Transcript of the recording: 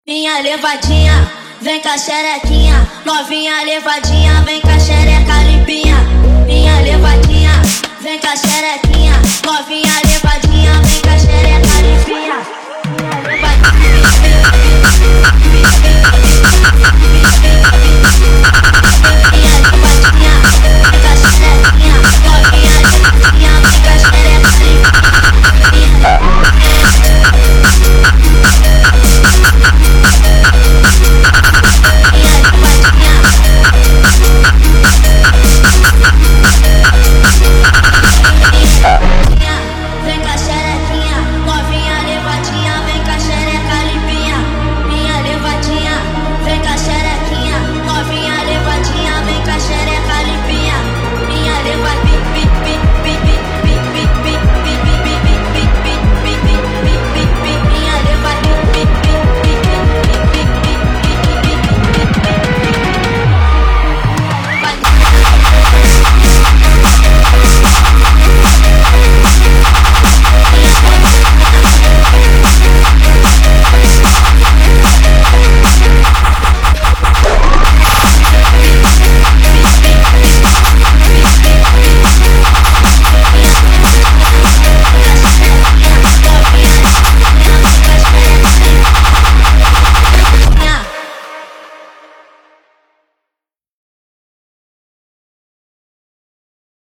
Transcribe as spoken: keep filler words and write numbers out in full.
Minha levadinha, vem com a xerequinha. Novinha levadinha, vem com a xereca limpinha. Minha levadinha, vem com a xerequinha. Novinha levadinha.